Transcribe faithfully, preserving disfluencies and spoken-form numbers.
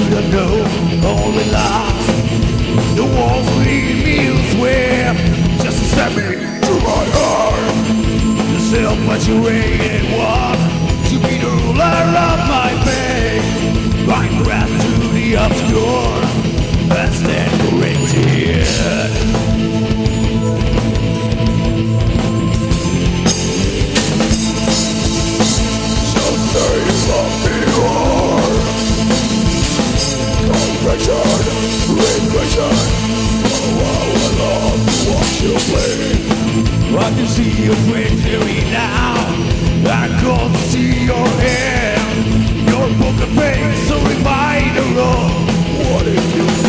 the know, only lies. The walls lead me elsewhere, just to step into my heart. The self-saturated one, to be the ruler of my fate. I grasp to the obscure, and stand corrected. So say you love me hard. Confession, regression. Oh, I will love to watch you play. I can see your treachery now. I can't see your hand. Your poker face, a reminder of what if you